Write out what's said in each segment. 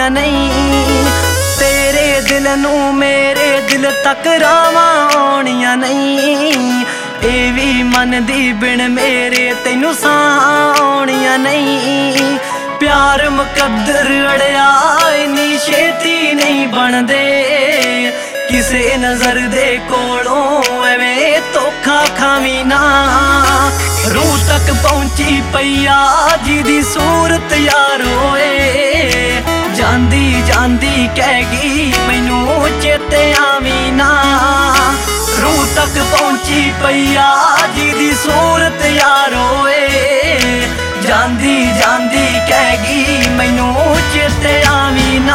ਆਉਣੀਆਂ ਨਹੀਂ। ਤੇਰੇ ਦਿਲ ਨੂੰ ਮੇਰੇ ਦਿਲ ਤੱਕ ਰਾਵਾਂ ਆਉਣੀਆਂ ਨਹੀਂ। ਇਹ ਵੀ ਮੰਨਦੀ ਬਿਨ ਮੇਰੇ ਤੈਨੂੰ ਸਾਹ ਆਉਣੀਆਂ ਨਹੀਂ। ਪਿਆਰ ਮੁਕੱਦਰ ਅੜਿਆ ਇੰਨੀ ਛੇਤੀ ਨਹੀਂ ਬਣਦੇ। ਕਿਸੇ ਨਜ਼ਰ ਦੇ ਕੋਲੋਂ ਐਵੇਂ ਧੋਖਾ ਖਾਵੀਂ ਨਾ। ਰੂਹ ਤੱਕ ਪਹੁੰਚੀ ਪਈਆ ਜਿਹਦੀ ਸੂਰਤ ਯਾਰ ਓਏ। ਜਾਂਦੀ ਜਾਂਦੀ ਕਹਿ ਗਈ ਮੈਨੂੰ ਚੇਤੇ ਆਵੀਂ ਨਾ। ਰੂਹ ਤੱਕ ਪਹੁੰਚੀ ਪਈਆ ਜਿਹਦੀ ਸੂਰਤ ਯਾਰ ਓਏ। ਜਾਂਦੀ ਜਾਂਦੀ ਕਹਿ ਗਈ ਮੈਨੂੰ ਚੇਤੇ ਆਵੀਂ ਨਾ।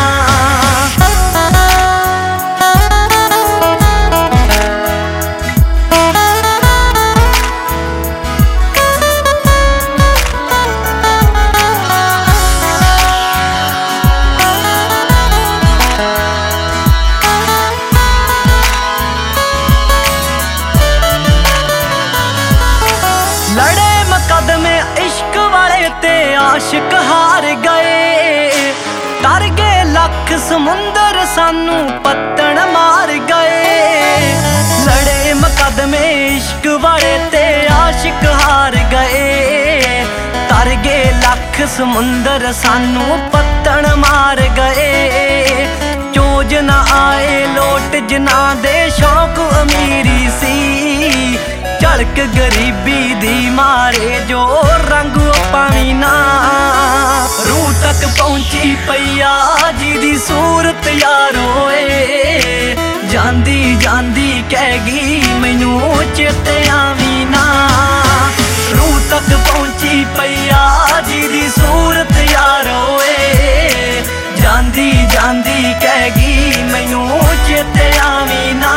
ਲੜੇ ਮੁਕੱਦਮੇ ਇਸ਼ਕ ਵਾਲੇ ਤੇ ਆਸ਼ਿਕ ਹਾਰ ਗਏ। ਤਰ ਗਏ ਲੱਖ ਸਮੁੰਦਰ ਸਾਨੂੰ ਪੱਤਣ ਮਾਰ ਗਏ। ਲੜੇ ਮੁਕੱਦਮੇ ਇਸ਼ਕ ਵਾਲੇ ਤੇ ਆਸ਼ਿਕ ਹਾਰ ਗਏ। ਤਰ ਗਏ ਲੱਖ ਸਮੁੰਦਰ ਸਾਨੂੰ ਪੱਤਣ ਮਾਰ ਗਏ। ਚੋਜ ਨਾ ਆਏ ਲੋਟ ਜਿਨ੍ਹਾਂ ਦੇ ਸ਼ੌਕ ਅਮੀਰੀ ਸੀ। ਝਲਕ ਗਰੀਬੀ ਦੀ ਮਾਰੇ ਜੋ ਰੰਗ ਪਾਵੀਂ ਨਾ। ਰੂਹ ਤੱਕ ਪਹੁੰਚੀ ਪਈਆ ਜਿਹਦੀ ਸੂਰਤ ਯਾਰ ਓਏ। ਜਾਂਦੀ ਜਾਂਦੀ ਕਹਿ ਗਈ ਮੈਨੂੰ ਚੇਤੇ ਆਵੀਂ ਨਾ। ਰੂਹ ਤੱਕ ਪਹੁੰਚੀ ਪਈਆ ਜਿਹਦੀ ਸੂਰਤ ਯਾਰ ਓਏ। ਜਾਂਦੀ ਜਾਂਦੀ ਕਹਿ ਗਈ ਮੈਨੂੰ ਚੇਤੇ ਆਵੀਂ ਨਾ।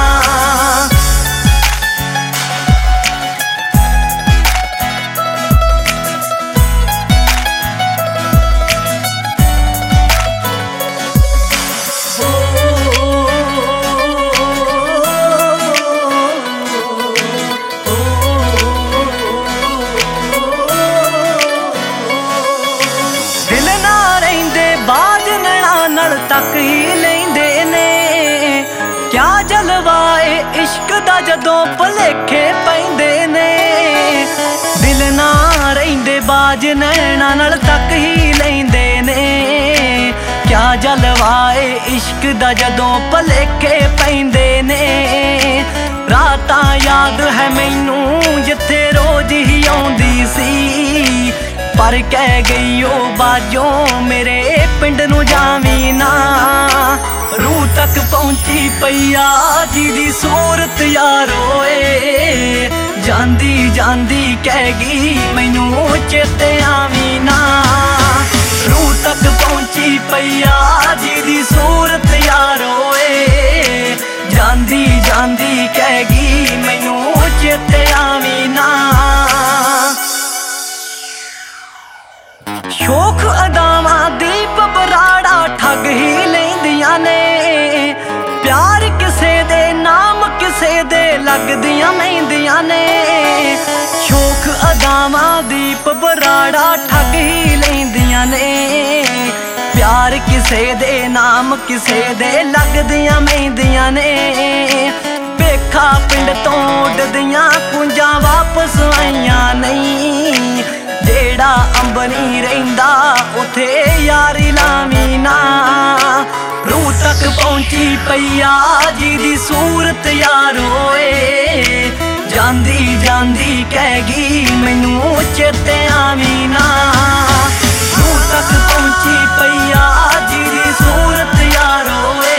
ਤੱਕ ਹੀ ਲੈਂਦੇ ਨੇ ਕਿਆ ਜਲਵਾਏ ਇਸ਼ਕ ਦਾ ਜਦੋਂ ਭੁਲੇਖੇ ਪੈਂਦੇ ਨੇ। ਦਿਲ ਨਾ ਰਹਿੰਦੇ ਬਾਜ ਨੈਣਾ ਨਾਲ ਤੱਕ ਹੀ ਲੈਂਦੇ ਨੇ। ਕਿਆ ਜਲਵਾਏ ਇਸ਼ਕ ਦਾ ਜਦੋਂ ਭੁਲੇਖੇ ਪੈਂਦੇ ਨੇ। ਰਾਤਾਂ ਯਾਦ ਹੈ ਮੈਨੂੰ ਜਿੱਥੇ ਰੋਜ਼ ਹੀ ਆਉਂਦੀ ਸੀ। ਪਰ ਕਹਿ ਗਈ ਉਹ ਬਾਜੋਂ ਮੇਰੇ ਪਿੰਡ ਨੂੰ ਜਾਵੀਂ ਨਾ। ਰੂਹ ਤੱਕ ਪਹੁੰਚੀ ਪਈਆ ਜਿਹਦੀ ਸੂਰਤ ਯਾਰ ਓਏ। ਜਾਂਦੀ ਜਾਂਦੀ ਕਹਿ ਗਈ ਮੈਨੂੰ ਚੇਤੇ ਆਵੀਂ ਨਾ। ਰੂਹ ਤੱਕ ਪਹੁੰਚੀ ਪਈਆ ਜਿਹਦੀ ਸੂਰਤ ਯਾਰ ਓਏ। ਜਾਂਦੀ ਜਾਂਦੀ ਕਹਿ ਗਈ ਮੈਨੂੰ ਚੇਤੇ ਆਵੀਂ ਨਾ। ਸ਼ੌਖ ਅਦਾਵਾਂ ਦੀਪ ਬਰਾੜਾ ਠੱਗ ਹੀ ਲੈਂਦੀਆਂ ਨੇ। ਪਿਆਰ ਕਿਸੇ ਦੇ ਨਾਮ ਕਿਸੇ ਦੇ ਲੱਗਦੀਆਂ ਮਹਿੰਦੀਆਂ ਨੇ। ਸ਼ੌਖ ਅਦਾਵਾਂ ਦੀਪ ਬਰਾੜਾ ਠੱਗ ਹੀ ਲੈਂਦੀਆਂ ਨੇ। ਪਿਆਰ ਕਿਸੇ ਦੇ ਨਾਮ ਕਿਸੇ ਦੇ ਲੱਗਦੀਆਂ ਮਹਿੰਦੀਆਂ ਨੇ। ਭੇਖਾ ਪਿੰਡ ਤੋਂ ਉੱਡਦੀਆਂ ਕੁੰਜਾਂ ਵਾਪਸ ਆਈਆਂ ਨਹੀਂ। ਜਿਹੜਾ ਅੰਬ ਨਹੀਂ ਰਹਿੰਦਾ ਉਥੇ ਯਾਰੀ ਲਾਵੀਂ ਨਾ। ਰੂਹ ਤੱਕ ਪਹੁੰਚੀ ਪਈਆ ਜਿਹਦੀ ਸੂਰਤ ਯਾਰ ਓਏ। ਜਾਂਦੀ ਜਾਂਦੀ ਕਹਿ ਗਈ ਮੈਨੂੰ ਚੇਤੇ ਆਵੀਂ ਨਾ। ਰੂਹ ਤੱਕ ਪਹੁੰਚੀ ਪਈਆ ਜਿਹਦੀ ਸੂਰਤ ਯਾਰ ਓਏ।